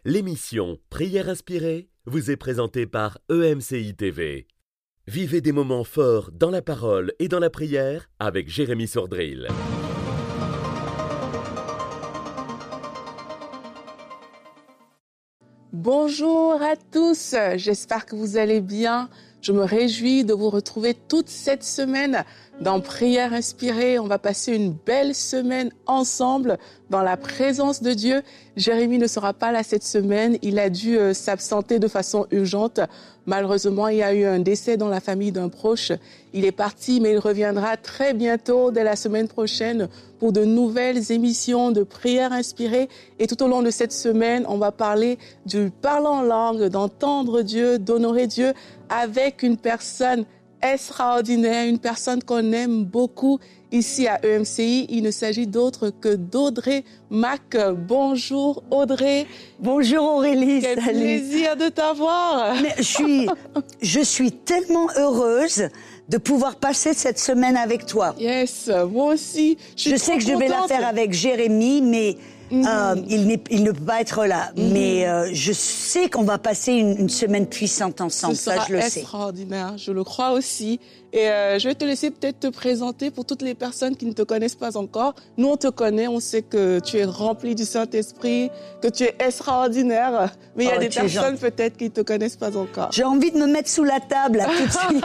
L'émission Prière inspirée vous est présentée par EMCI TV. Vivez des moments forts dans la parole et dans la prière avec Jérémy Sordrill. Bonjour à tous, j'espère que vous allez bien. Je me réjouis de vous retrouver toute cette semaine dans Prière inspirée. On va passer une belle semaine ensemble dans la présence de Dieu. Jérémy ne sera pas là cette semaine. Il a dû s'absenter de façon urgente. Malheureusement, il y a eu un décès dans la famille d'un proche. Il est parti, mais il reviendra très bientôt, dès la semaine prochaine, pour de nouvelles émissions de Prière inspirée. Et tout au long de cette semaine, on va parler du parler en langue, d'entendre Dieu, d'honorer Dieu avec une personne extraordinaire, une personne qu'on aime beaucoup ici à EMCI. Il ne s'agit d'autre que d'Audrey Mac. Bonjour Audrey. Bonjour Aurélie. Quel plaisir de t'avoir. Mais je suis tellement heureuse de pouvoir passer cette semaine avec toi. Yes, moi aussi. Je sais que je vais la faire avec Jérémy, mais il ne peut pas être là. Mais je sais qu'on va passer une semaine puissante ensemble. Ça, je le sais. Ce sera extraordinaire, je le crois aussi. Et je vais te laisser peut-être te présenter pour toutes les personnes qui ne te connaissent pas encore. Nous, on te connaît, on sait que tu es rempli du Saint-Esprit, que tu es extraordinaire. Mais il y a des personnes peut-être qui ne te connaissent pas encore. J'ai envie de me mettre sous la table, là, tout de suite.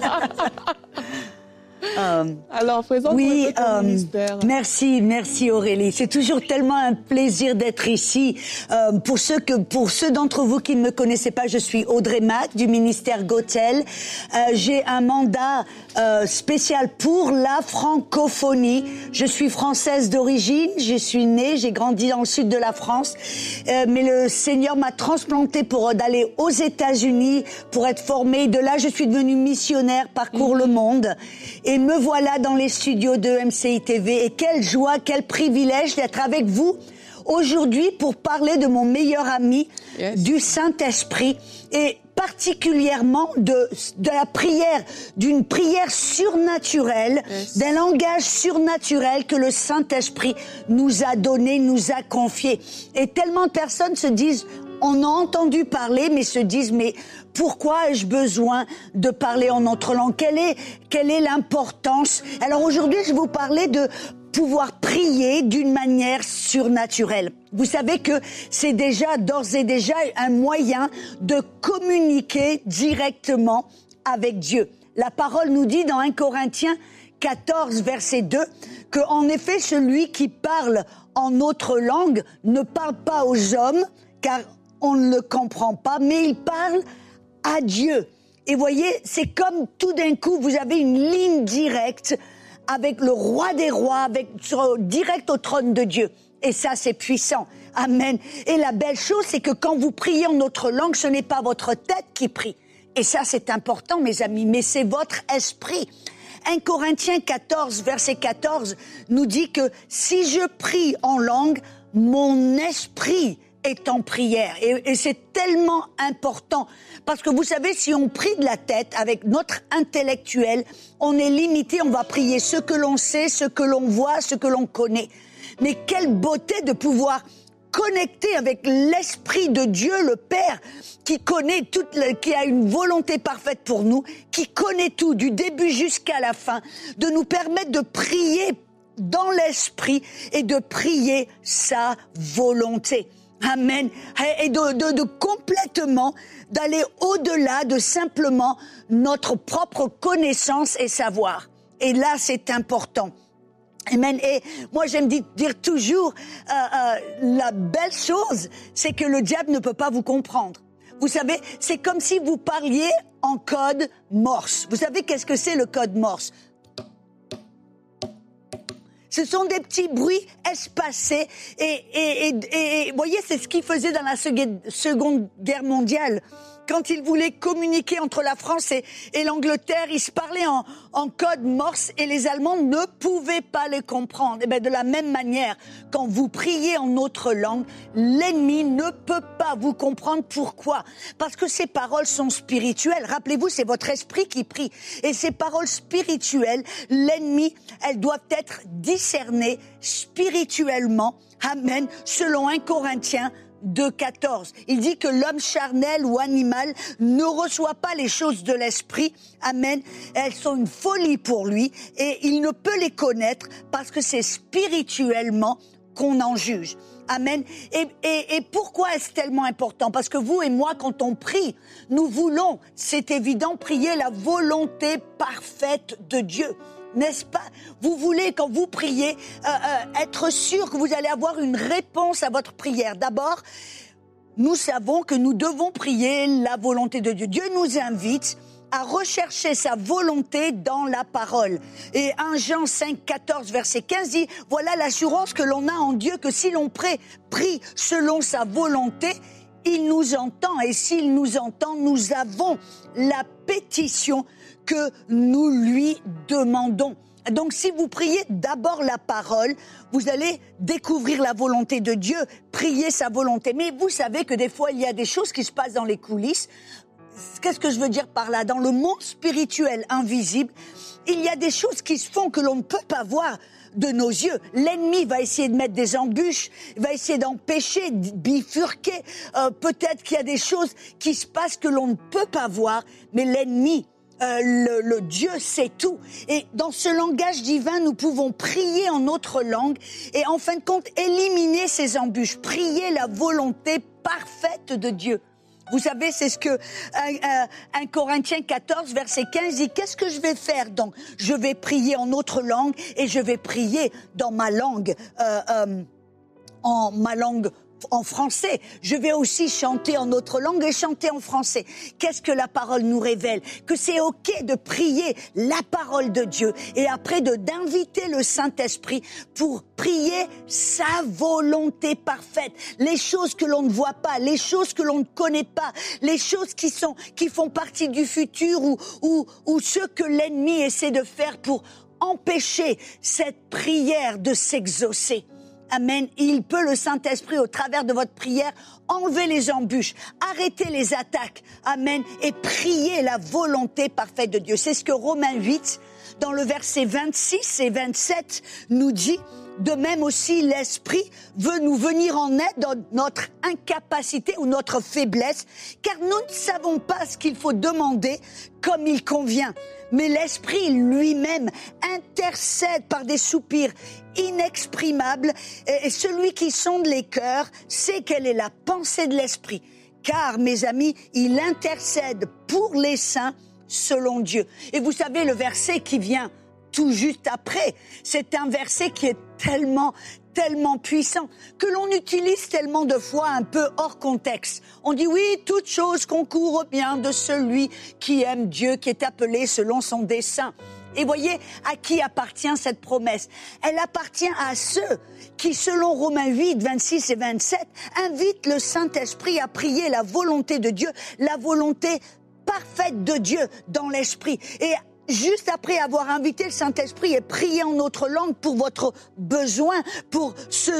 Alors, présente-moi ton ministère. Merci Aurélie. C'est toujours tellement un plaisir d'être ici. Pour ceux d'entre vous qui ne me connaissaient pas, je suis Audrey Mac du ministère Gotel. J'ai un mandat spécial pour la francophonie. Je suis française d'origine. Je suis née, j'ai grandi dans le sud de la France. Mais le Seigneur m'a transplantée pour d'aller aux États-Unis pour être formée. De là, je suis devenue missionnaire, parcours le monde. Et me voilà dans les studios de EMCI TV. Et quelle joie, quel privilège d'être avec vous aujourd'hui pour parler de mon meilleur ami, du Saint-Esprit, et particulièrement de la prière, d'une prière surnaturelle, d'un langage surnaturel que le Saint-Esprit nous a donné, nous a confié. Et tellement de personnes se disent, on a entendu parler, mais se disent, mais pourquoi ai-je besoin de parler en notre langue? Quelle est l'importance? Alors aujourd'hui, je vais vous parler de pouvoir prier d'une manière surnaturelle. Vous savez que c'est d'ores et déjà un moyen de communiquer directement avec Dieu. La parole nous dit dans 1 Corinthiens 14, verset 2, que en effet, celui qui parle en notre langue ne parle pas aux hommes, car on ne le comprend pas, mais il parle à Dieu. Et voyez, c'est comme tout d'un coup, vous avez une ligne directe avec le roi des rois, direct au trône de Dieu. Et ça, c'est puissant. Amen. Et la belle chose, c'est que quand vous priez en autre langue, ce n'est pas votre tête qui prie. Et ça, c'est important, mes amis, mais c'est votre esprit. 1 Corinthiens 14, verset 14, nous dit que si je prie en langue, mon esprit est en prière. Et c'est tellement important. Parce que vous savez, si on prie de la tête avec notre intellectuel, on est limité, on va prier ce que l'on sait, ce que l'on voit, ce que l'on connaît. Mais quelle beauté de pouvoir connecter avec l'Esprit de Dieu, le Père, qui connaît qui a une volonté parfaite pour nous, qui connaît tout, du début jusqu'à la fin, de nous permettre de prier dans l'Esprit et de prier sa volonté. Amen. Et de complètement, d'aller au-delà de simplement notre propre connaissance et savoir. Et là, c'est important. Amen. Et moi, j'aime dire toujours, la belle chose, c'est que le diable ne peut pas vous comprendre. Vous savez, c'est comme si vous parliez en code Morse. Vous savez qu'est-ce que c'est le code Morse? Ce sont des petits bruits espacés et voyez, c'est ce qu'ils faisaient dans la Seconde Guerre mondiale. Quand ils voulaient communiquer entre la France et l'Angleterre, ils se parlaient en code Morse et les Allemands ne pouvaient pas les comprendre. Et bien, de la même manière, quand vous priez en autre langue, l'ennemi ne peut pas vous comprendre. Pourquoi? Parce que ces paroles sont spirituelles. Rappelez-vous, c'est votre esprit qui prie. Et ces paroles spirituelles, l'ennemi, elles doivent être discernées spirituellement. Amen. Selon 1 Corinthiens 2,14. Il dit que l'homme charnel ou animal ne reçoit pas les choses de l'esprit. Amen. Elles sont une folie pour lui et il ne peut les connaître parce que c'est spirituellement qu'on en juge. Amen. Et pourquoi est-ce tellement important? Parce que vous et moi, quand on prie, nous voulons, c'est évident, prier la volonté parfaite de Dieu. N'est-ce pas? Vous voulez, quand vous priez, être sûr que vous allez avoir une réponse à votre prière. D'abord, nous savons que nous devons prier la volonté de Dieu. Dieu nous invite à rechercher sa volonté dans la parole. Et 1 Jean 5, 14, verset 15 dit, voilà l'assurance que l'on a en Dieu, que si l'on prie selon sa volonté, il nous entend. Et s'il nous entend, nous avons la pétition que nous lui demandons. Donc si vous priez d'abord la parole, vous allez découvrir la volonté de Dieu, prier sa volonté. Mais vous savez que des fois, il y a des choses qui se passent dans les coulisses. Qu'est-ce que je veux dire par là? Dans le monde spirituel invisible, il y a des choses qui se font que l'on ne peut pas voir de nos yeux. L'ennemi va essayer de mettre des embûches, va essayer d'empêcher, de bifurquer. Peut-être qu'il y a des choses qui se passent que l'on ne peut pas voir, mais l'ennemi, le Dieu sait tout. Et dans ce langage divin, nous pouvons prier en notre langue et en fin de compte, éliminer ces embûches, prier la volonté parfaite de Dieu. Vous savez, c'est ce que 1 Corinthiens 14, verset 15 dit, qu'est-ce que je vais faire donc? Je vais prier en autre langue et je vais prier dans ma langue, en français. Je vais aussi chanter en autre langue et chanter en français. Qu'est-ce que la parole nous révèle? Que c'est ok de prier la parole de Dieu et après d'inviter le Saint-Esprit pour prier sa volonté parfaite. Les choses que l'on ne voit pas, les choses que l'on ne connaît pas, les choses qui font partie du futur ou ce que l'ennemi essaie de faire pour empêcher cette prière de s'exaucer. Amen. Il peut, le Saint-Esprit, au travers de votre prière, enlever les embûches, arrêter les attaques. Amen. Et prier la volonté parfaite de Dieu. C'est ce que Romains 8, dans le verset 26 et 27, nous dit. De même aussi, l'Esprit veut nous venir en aide dans notre incapacité ou notre faiblesse, car nous ne savons pas ce qu'il faut demander comme il convient. Mais l'Esprit lui-même intercède par des soupirs inexprimables, et celui qui sonde les cœurs sait quelle est la pensée de l'Esprit. Car, mes amis, il intercède pour les saints selon Dieu. Et vous savez, le verset qui vient tout juste après, c'est un verset qui est tellement puissant, que l'on utilise tellement de fois un peu hors contexte. On dit oui, toute chose concourt au bien de celui qui aime Dieu, qui est appelé selon son dessein. Et voyez à qui appartient cette promesse. Elle appartient à ceux qui, selon Romains 8, 26 et 27, invitent le Saint-Esprit à prier la volonté de Dieu, la volonté parfaite de Dieu dans l'esprit. Et juste après avoir invité le Saint-Esprit et prié en autre langue pour votre besoin, pour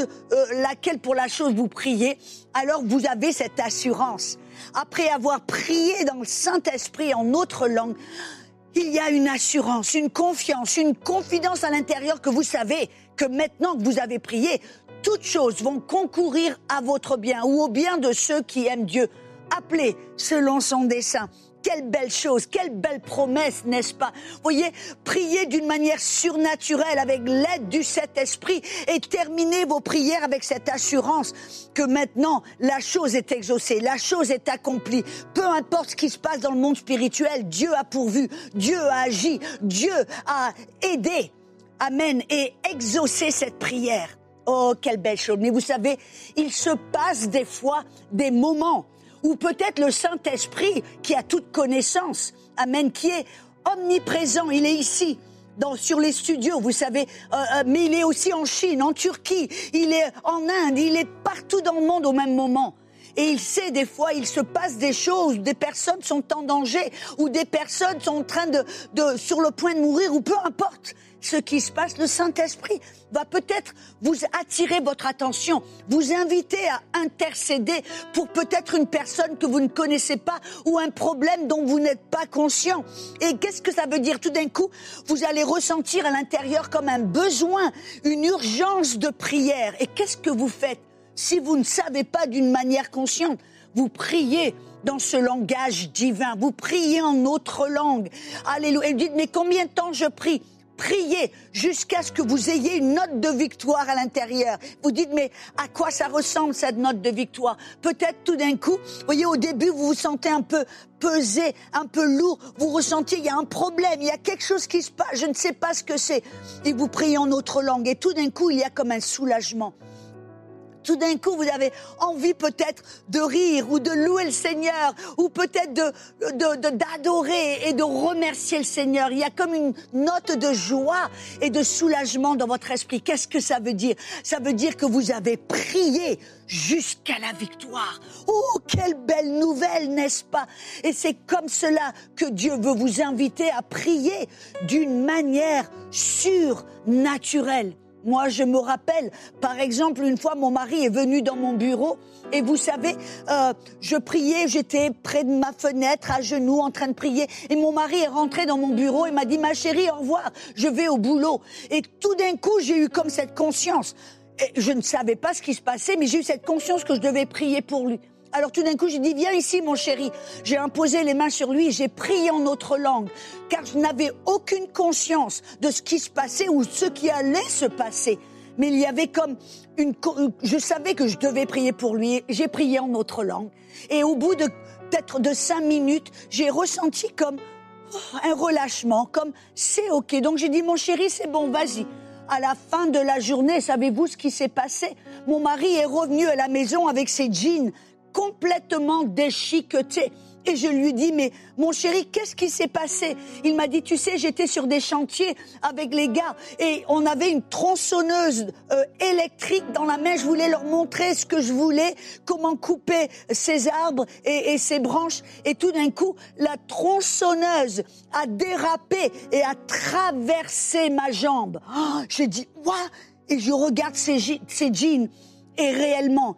pour la chose vous priez, alors vous avez cette assurance. Après avoir prié dans le Saint-Esprit en autre langue, il y a une assurance, une confiance, une confidence à l'intérieur que vous savez que maintenant que vous avez prié, toutes choses vont concourir à votre bien ou au bien de ceux qui aiment Dieu, appelés selon son dessein. Quelle belle chose, quelle belle promesse, n'est-ce pas? Voyez, priez d'une manière surnaturelle avec l'aide du Saint-Esprit et terminez vos prières avec cette assurance que maintenant la chose est exaucée, la chose est accomplie. Peu importe ce qui se passe dans le monde spirituel, Dieu a pourvu, Dieu a agi, Dieu a aidé. Amen. Et exaucé cette prière. Oh, quelle belle chose. Mais vous savez, il se passe des fois des moments ou peut-être le Saint-Esprit qui a toute connaissance, amen, qui est omniprésent, il est ici, sur les studios, vous savez, mais il est aussi en Chine, en Turquie, il est en Inde, il est partout dans le monde au même moment. Et il sait, des fois, il se passe des choses, des personnes sont en danger, ou des personnes sont en train sur le point de mourir, ou peu importe ce qui se passe, le Saint-Esprit va peut-être vous attirer votre attention, vous inviter à intercéder pour peut-être une personne que vous ne connaissez pas ou un problème dont vous n'êtes pas conscient. Et qu'est-ce que ça veut dire? Tout d'un coup, vous allez ressentir à l'intérieur comme un besoin, une urgence de prière. Et qu'est-ce que vous faites? Si vous ne savez pas d'une manière consciente, vous priez dans ce langage divin, vous priez en autre langue. Alléluia. Et vous dites, mais combien de temps je prie ? Priez jusqu'à ce que vous ayez une note de victoire à l'intérieur. Vous dites, mais à quoi ça ressemble cette note de victoire ? Peut-être tout d'un coup, vous voyez, au début, vous vous sentez un peu pesé, un peu lourd. Vous ressentez, il y a un problème, il y a quelque chose qui se passe, je ne sais pas ce que c'est. Et vous priez en autre langue. Et tout d'un coup, il y a comme un soulagement. Tout d'un coup, vous avez envie peut-être de rire ou de louer le Seigneur ou peut-être d'adorer et de remercier le Seigneur. Il y a comme une note de joie et de soulagement dans votre esprit. Qu'est-ce que ça veut dire ? Ça veut dire que vous avez prié jusqu'à la victoire. Oh, quelle belle nouvelle, n'est-ce pas ? Et c'est comme cela que Dieu veut vous inviter à prier d'une manière surnaturelle. Moi, je me rappelle, par exemple, une fois, mon mari est venu dans mon bureau et vous savez, je priais, j'étais près de ma fenêtre, à genoux, en train de prier. Et mon mari est rentré dans mon bureau et m'a dit, ma chérie, au revoir, je vais au boulot. Et tout d'un coup, j'ai eu comme cette conscience. Et je ne savais pas ce qui se passait, mais j'ai eu cette conscience que je devais prier pour lui. Alors tout d'un coup, j'ai dit, viens ici, mon chéri. J'ai imposé les mains sur lui et j'ai prié en autre langue, car je n'avais aucune conscience de ce qui se passait ou ce qui allait se passer. Mais il y avait comme je savais que je devais prier pour lui. J'ai prié en autre langue. Et au bout de peut-être de 5 minutes, j'ai ressenti comme un relâchement, comme c'est OK. Donc j'ai dit, mon chéri, c'est bon, vas-y. À la fin de la journée, savez-vous ce qui s'est passé ? Mon mari est revenu à la maison avec ses jeans complètement déchiqueté. Et je lui dis, mais mon chéri, qu'est-ce qui s'est passé ? Il m'a dit, tu sais, j'étais sur des chantiers avec les gars et on avait une tronçonneuse électrique dans la main. Je voulais leur montrer ce que je voulais, comment couper ces arbres et ces branches. Et tout d'un coup, la tronçonneuse a dérapé et a traversé ma jambe. Oh, j'ai dit, waouh ! Et je regarde ces jeans et réellement,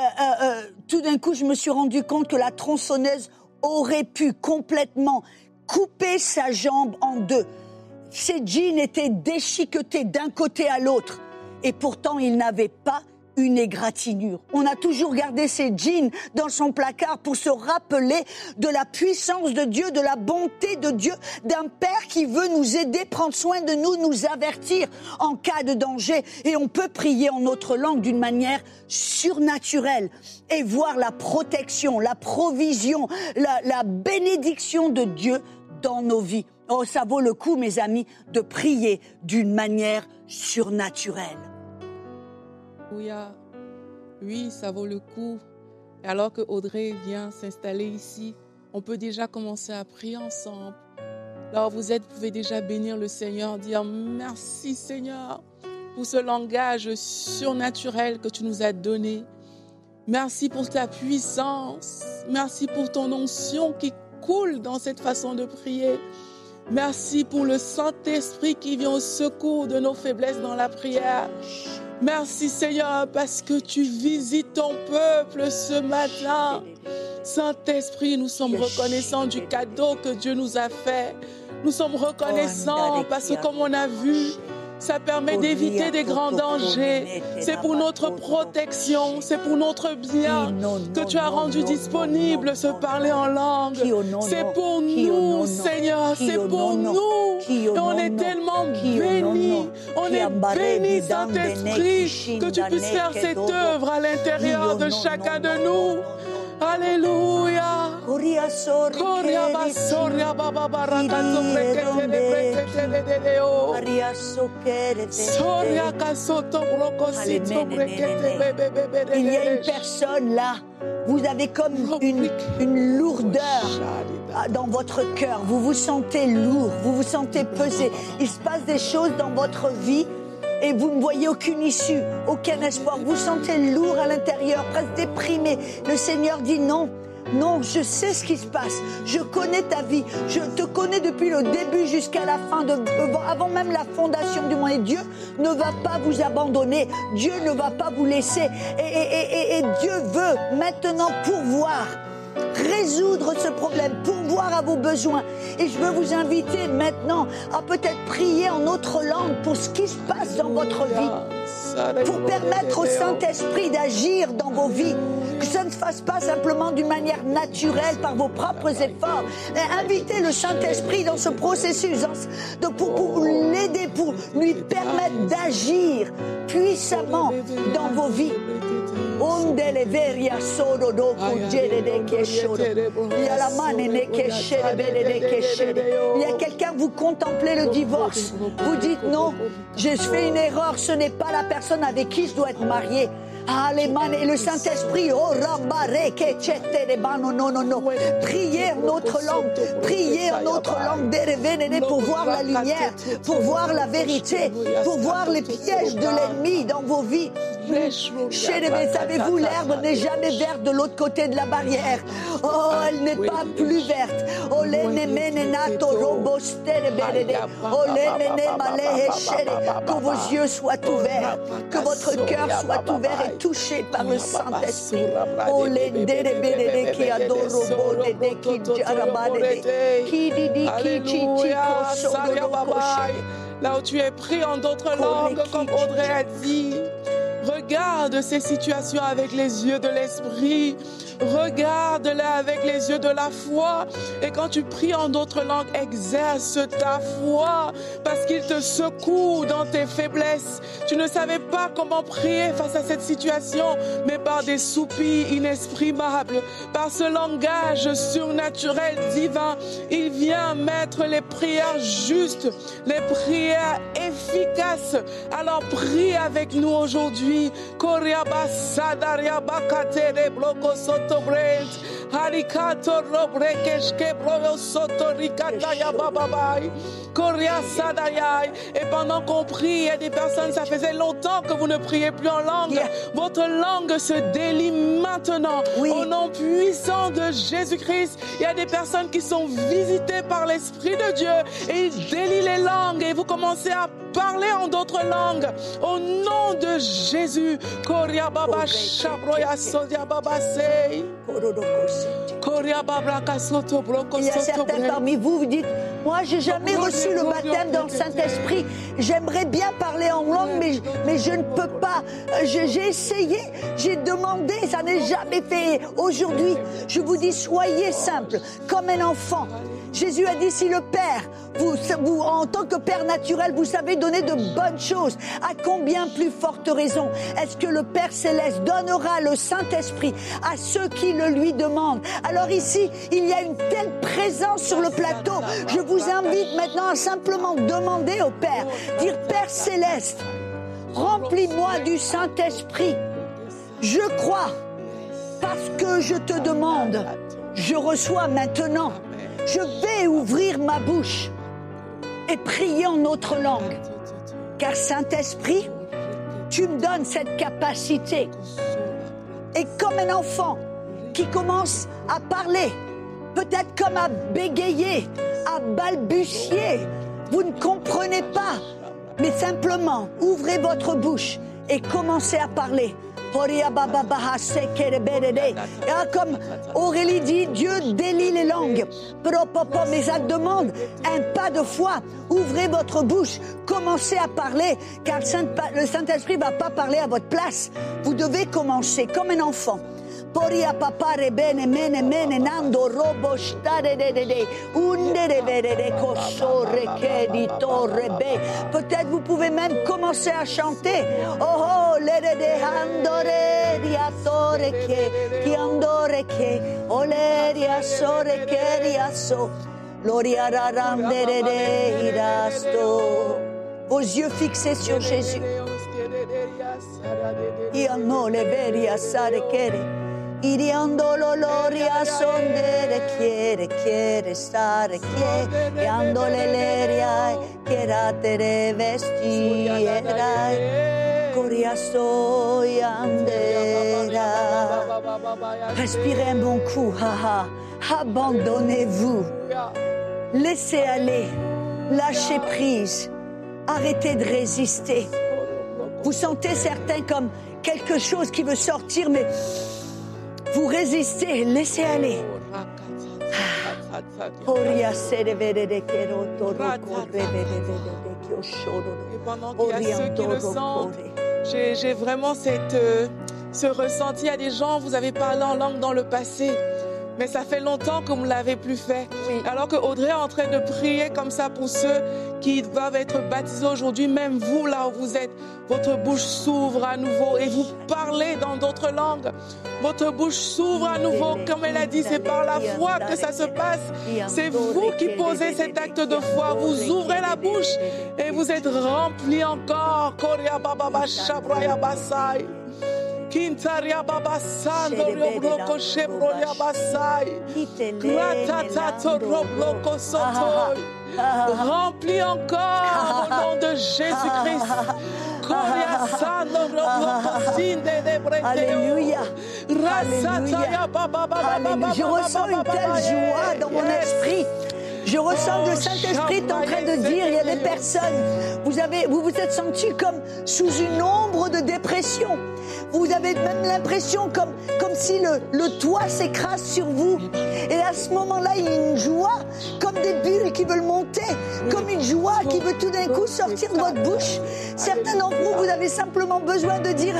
tout d'un coup, je me suis rendu compte que la tronçonneuse aurait pu complètement couper sa jambe en deux. Ses jeans étaient déchiquetés d'un côté à l'autre. Et pourtant, il n'avait pas une égratignure. On a toujours gardé ses jeans dans son placard pour se rappeler de la puissance de Dieu, de la bonté de Dieu, d'un Père qui veut nous aider, prendre soin de nous, nous avertir en cas de danger. Et on peut prier en notre langue d'une manière surnaturelle et voir la protection, la provision, la bénédiction de Dieu dans nos vies. Oh, ça vaut le coup, mes amis, de prier d'une manière surnaturelle. Oui, ça vaut le coup. Et alors que Audrey vient s'installer ici, on peut déjà commencer à prier ensemble. Alors vous pouvez déjà bénir le Seigneur, dire merci Seigneur pour ce langage surnaturel que tu nous as donné. Merci pour ta puissance. Merci pour ton onction qui coule dans cette façon de prier. Merci pour le Saint-Esprit qui vient au secours de nos faiblesses dans la prière. Merci Seigneur parce que tu visites ton peuple ce matin. Saint-Esprit, nous sommes reconnaissants du cadeau que Dieu nous a fait. Nous sommes reconnaissants parce que comme on a vu, ça permet d'éviter des grands dangers. C'est pour notre protection, c'est pour notre bien que tu as rendu disponible ce parler en langue. C'est pour nous, Seigneur, c'est pour nous. Et on est tellement bénis. On est bénis, Saint-Esprit, que tu puisses faire cette œuvre à l'intérieur de chacun de nous. Alléluia. Il y a une personne là, vous avez comme une lourdeur dans votre cœur, vous vous sentez lourd, vous vous sentez pesé, il se passe des choses dans votre vie et vous ne voyez aucune issue, aucun espoir, vous vous sentez lourd à l'intérieur, presque déprimé. Le Seigneur dit non. Non, je sais ce qui se passe. Je connais ta vie. Je te connais depuis le début jusqu'à la fin, avant même la fondation du monde. Et Dieu ne va pas vous abandonner. Dieu ne va pas vous laisser. Et Dieu veut maintenant pourvoir, résoudre ce problème, pourvoir à vos besoins. Et je veux vous inviter maintenant à peut-être prier en autre langue pour ce qui se passe dans votre vie. pour permettre au Saint-Esprit d'agir dans vos vies. Que ça ne se fasse pas simplement d'une manière naturelle par vos propres efforts. Mais invitez le Saint-Esprit dans ce processus pour l'aider, pour lui permettre d'agir puissamment dans vos vies. Il y a quelqu'un, vous contemplez le divorce. Vous dites non, j'ai fait une erreur, ce n'est pas la personne avec qui je dois être marié. Et le Saint-Esprit, priez en notre langue, priez en notre langue, pour voir la lumière, pour voir la vérité, pour voir les pièges de l'ennemi dans vos vies. Savez-vous, l'herbe n'est jamais verte de l'autre côté de la barrière. Oh, elle n'est pas plus verte. Que vos yeux soient ouverts, que votre cœur soit ouvert et touché par le Saint-Esprit. Là où tu es pris en d'autres langues, comme Audrey a dit, regarde ces situations avec les yeux de l'esprit. Regarde-la avec les yeux de la foi. Et quand tu pries en d'autres langues, exerce ta foi parce qu'il te secoue dans tes faiblesses. Tu ne savais pas comment prier face à cette situation, mais par des soupirs inexprimables, par ce langage surnaturel divin, il vient mettre les prières justes, les prières efficaces. Alors prie avec nous aujourd'hui. Et pendant qu'on prie, il y a des personnes, ça faisait longtemps que vous ne priez plus en langue. Votre langue se délie maintenant. Au nom puissant de Jésus-Christ, il y a des personnes qui sont visitées par l'Esprit de Dieu et il délie les langues et vous commencez à parler en d'autres langues. Au nom de Jésus. Il y a certains parmi vous, vous dites, moi j'ai jamais reçu le baptême dans le Saint-Esprit. J'aimerais bien parler en langue, mais je ne peux pas. J'ai essayé, j'ai demandé, ça n'est jamais fait. Aujourd'hui, je vous dis, soyez simple, comme un enfant. Jésus a dit, si le Père, vous, en tant que Père naturel, vous savez donner de bonnes choses, à combien plus forte raison est-ce que le Père Céleste donnera le Saint-Esprit à ceux qui le lui demandent? Alors ici, il y a une telle présence sur le plateau. Je vous invite maintenant à simplement demander au Père, dire, Père Céleste, remplis-moi du Saint-Esprit. Je crois, parce que je te demande, je reçois maintenant. Je vais ouvrir ma bouche et prier en autre langue. Car Saint-Esprit, tu me donnes cette capacité. Et comme un enfant qui commence à parler, peut-être comme à bégayer, à balbutier, vous ne comprenez pas, mais simplement ouvrez votre bouche et commencez à parler. Comme Aurélie dit, Dieu délie les langues. Mais ça demande un pas de foi. Ouvrez votre bouche, commencez à parler, car le Saint-Esprit ne va pas parler à votre place. Vous devez commencer comme un enfant. Peut-être vous pouvez même commencer à chanter. Oh, vos yeux fixés sur Jésus. Iriandolo loria sondere quiere stare quiere andole leria queratere vestierai coriasto yandera. Respirez un bon coup, abandonnez-vous, laissez aller, lâchez prise, arrêtez de résister. Vous sentez certains comme quelque chose qui veut sortir, mais vous résistez, laissez aller. Et pendant qu'il y a ceux qui le sentent, J'ai vraiment ce ressenti. Il y a des gens, vous avez parlé en langue dans le passé, mais ça fait longtemps que vous ne l'avez plus fait. Oui. Alors que Audrey est en train de prier comme ça pour ceux qui doivent être baptisés aujourd'hui, même vous là où vous êtes, votre bouche s'ouvre à nouveau et vous parlez dans d'autres langues. Votre bouche s'ouvre à nouveau. Comme elle a dit, c'est par la foi que ça se passe. C'est vous qui posez cet acte de foi. Vous ouvrez la bouche et vous êtes remplis encore. Korea Baba Shabraya Basai. Kintaria Baba Sando Robloko Chebroya Basai. Gratatato Robloko Sotoy. Remplis encore au nom de Jésus-Christ. Alléluia. Alléluia. Je ressens une telle joie dans mon esprit. Je ressens que le Saint-Esprit est en train de dire, il y a des personnes, vous vous êtes sentis comme sous une ombre de dépression. Vous avez même l'impression comme si le toit s'écrase sur vous. Et à ce moment-là, il y a une joie, comme des bulles qui veulent monter, comme une joie qui veut tout d'un coup sortir de votre bouche. Certains d'entre vous, vous avez simplement besoin de dire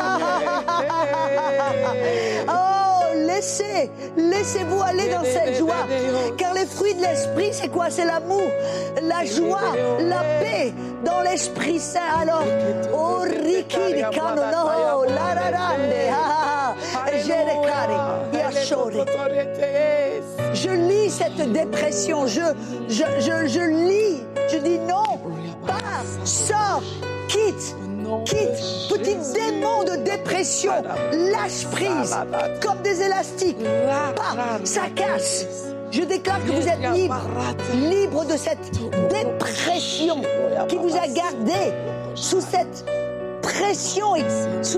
oh, laissez-vous aller dans cette joie. Car les fruits de l'esprit, c'est quoi? C'est l'amour, la joie, la paix dans l'Esprit Saint. Alors, oh, Riki, Kanono, je lis cette dépression, je lis, je dis non, pars, sors, quitte, petit démon de dépression, lâche prise, comme des élastiques, pars, ça casse. Je déclare que vous êtes libre de cette dépression qui vous a gardé sous cette pression et sous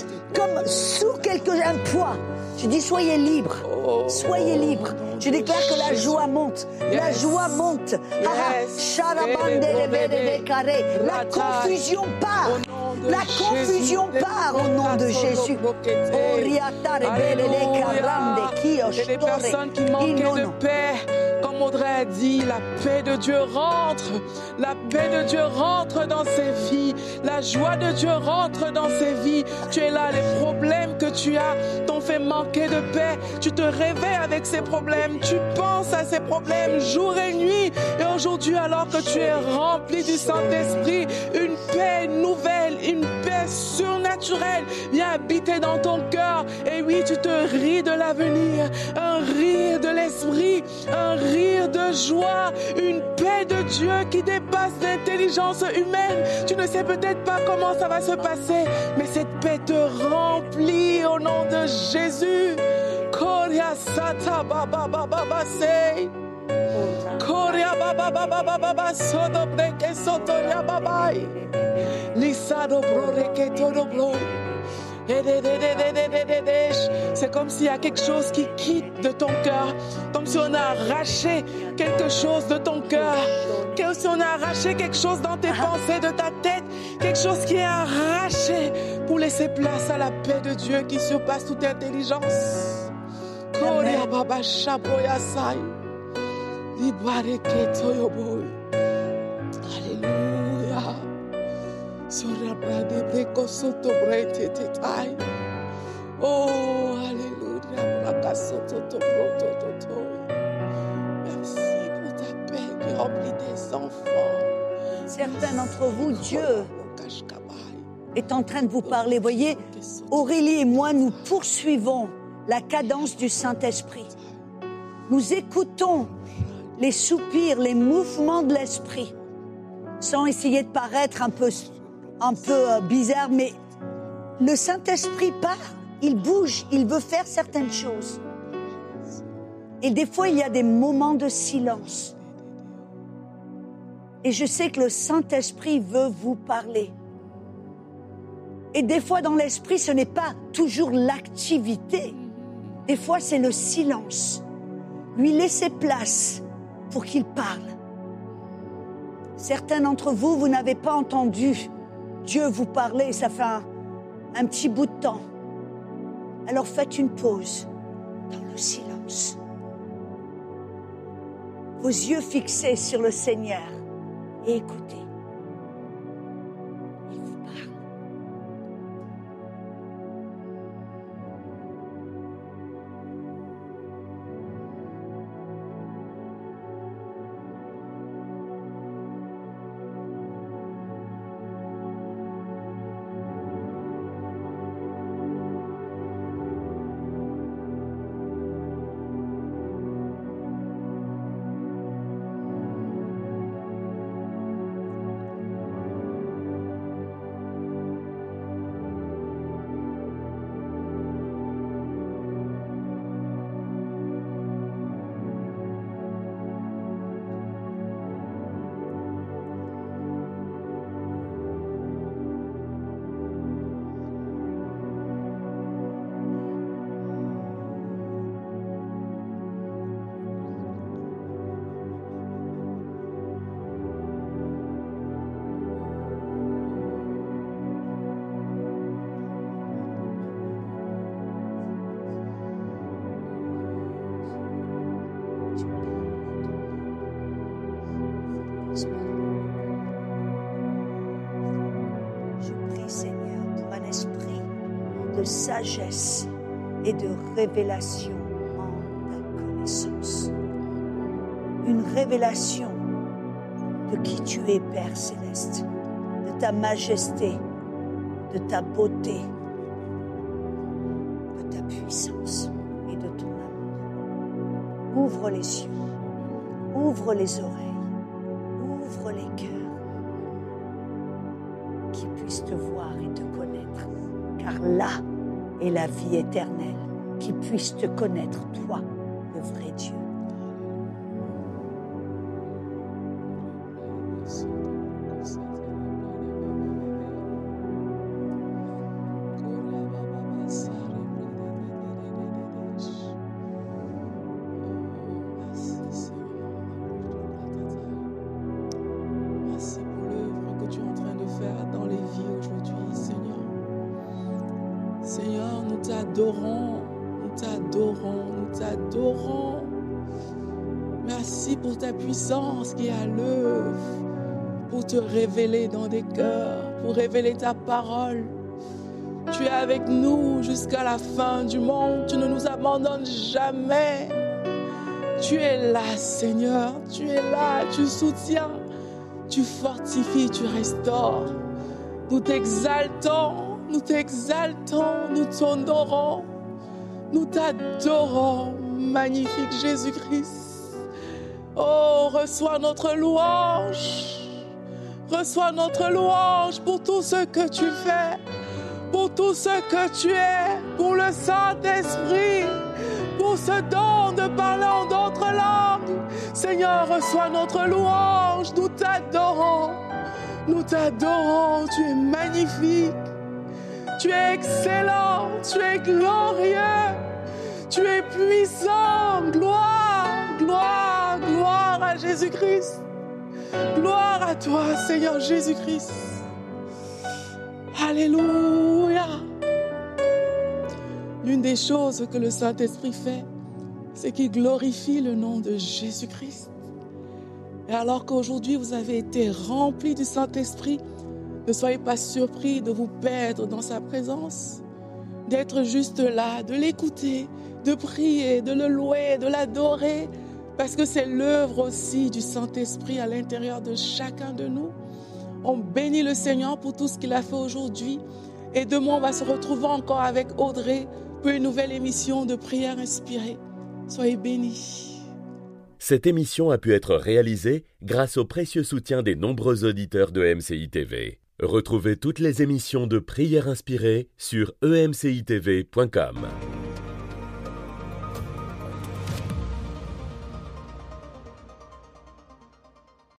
un poids. Je dis soyez libres, soyez libres. Je déclare que la joie monte, la joie monte. La confusion part, la confusion part au nom de Jésus. Il y a des personnes qui manquaient de paix. Comme Audrey a dit, la paix de Dieu rentre. La paix de Dieu rentre dans ses vies. La joie de Dieu rentre dans ses vies. Tu es là, les problèmes que tu as t'ont fait manquer de paix. Tu te réveilles avec ces problèmes. Tu penses à ces problèmes jour et nuit. Et aujourd'hui, alors que tu es rempli du Saint-Esprit, une paix nouvelle, une paix surnaturelle vient habiter dans ton cœur. Et oui, tu te ris de l'avenir. Un rire de l'esprit. Un rire de joie, une paix de Dieu qui dépasse l'intelligence humaine. Tu ne sais peut-être pas comment ça va se passer, mais cette paix te remplit au nom de Jésus. Korea sata baba baba sei. Korea baba baba baba sodo breke sotoria babai. Lisado broreke todo bro. C'est comme s'il y a quelque chose qui quitte de ton cœur, comme si on a arraché quelque chose de ton cœur, comme si on a arraché quelque chose dans tes pensées, de ta tête, quelque chose qui est arraché pour laisser place à la paix de Dieu qui surpasse toute intelligence. Alléluia. Oh, alléluia. Merci pour ta paix qui remplit tes enfants. Certains d'entre vous, Dieu est en train de vous parler. Voyez, Aurélie et moi, nous poursuivons la cadence du Saint-Esprit. Nous écoutons les soupirs, les mouvements de l'Esprit, sans essayer de paraître un peu bizarre, mais le Saint-Esprit part, il bouge, il veut faire certaines choses. Et des fois, il y a des moments de silence. Et je sais que le Saint-Esprit veut vous parler. Et des fois, dans l'esprit, ce n'est pas toujours l'activité. Des fois, c'est le silence. Lui laisser place pour qu'il parle. Certains d'entre vous, vous n'avez pas entendu Dieu vous parler, ça fait un petit bout de temps. Alors faites une pause dans le silence. Vos yeux fixés sur le Seigneur et écoutez. Il vous parle. sagesse et de révélation en ta connaissance. Une révélation de qui tu es, Père Céleste, de ta majesté, de ta beauté, de ta puissance et de ton amour. Ouvre les yeux, ouvre les oreilles, ouvre les cœurs, qui puissent te voir et te connaître, car là est la vie éternelle, qui puissent te connaître, toi, le vrai Dieu. Seigneur, nous t'adorons, nous t'adorons, nous t'adorons. Merci pour ta puissance qui est à l'œuvre, pour te révéler dans des cœurs, pour révéler ta parole. Tu es avec nous jusqu'à la fin du monde, tu ne nous abandonnes jamais. Tu es là, Seigneur, tu es là, tu soutiens, tu fortifies, tu restaures. Nous t'exaltons. Nous t'exaltons, nous t'honorons, nous t'adorons, magnifique Jésus-Christ. Oh, reçois notre louange pour tout ce que tu fais, pour tout ce que tu es, pour le Saint-Esprit, pour ce don de parler en d'autres langues. Seigneur, reçois notre louange, nous t'adorons, tu es magnifique. Tu es excellent, tu es glorieux, tu es puissant. Gloire, gloire, gloire à Jésus-Christ. Gloire à toi, Seigneur Jésus-Christ. Alléluia. L'une des choses que le Saint-Esprit fait, c'est qu'il glorifie le nom de Jésus-Christ. Et alors qu'aujourd'hui vous avez été remplis du Saint-Esprit, ne soyez pas surpris de vous perdre dans sa présence, d'être juste là, de l'écouter, de prier, de le louer, de l'adorer, parce que c'est l'œuvre aussi du Saint-Esprit à l'intérieur de chacun de nous. On bénit le Seigneur pour tout ce qu'il a fait aujourd'hui. Et demain, on va se retrouver encore avec Audrey pour une nouvelle émission de Prière Inspirée. Soyez bénis. Cette émission a pu être réalisée grâce au précieux soutien des nombreux auditeurs de MCI TV. Retrouvez toutes les émissions de Prière Inspirée sur emcitv.com.